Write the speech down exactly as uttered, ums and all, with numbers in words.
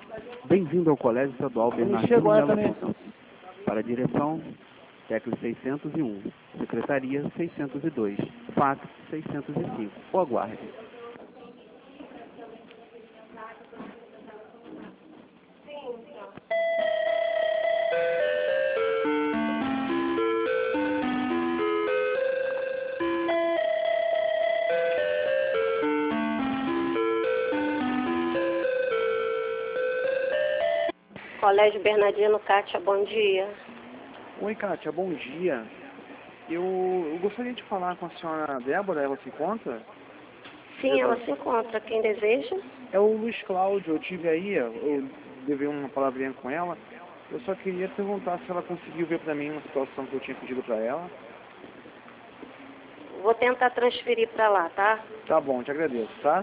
Bem-vindo ao Colégio Estadual Ele Bernardino chegou aí Melo também. Assunção. Para a direção, tecla seiscentos e um, secretaria seiscentos e dois, fax seiscentos e cinco. Ou aguarde. Colégio Bernardino, Kátia, bom dia. Oi, Kátia, bom dia. Eu, eu gostaria de falar com a senhora Débora, ela se encontra? Sim, ela se encontra. Quem deseja? É o Luiz Cláudio, eu tive aí, eu levei uma palavrinha com ela. Eu só queria perguntar se ela conseguiu ver pra mim uma situação que eu tinha pedido pra ela. Vou tentar transferir para lá, tá? Tá bom, te agradeço, tá?